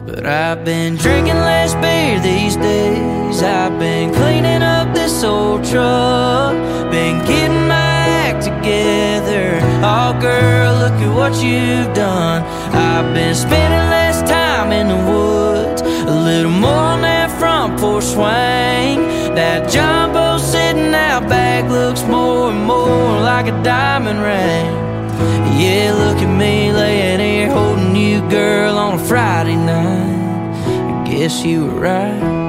But I've been drinking less beer these days. I've been cleaning up this old truck, been getting my act together. Oh girl, look at what you've done. I've been spending less time in the woods, a little more on that front porch swing. That jumbo sitting out back looks more and more like a diamond ring. Yeah, look at me laying here holding you, girl, on a Friday night. I guess you were right.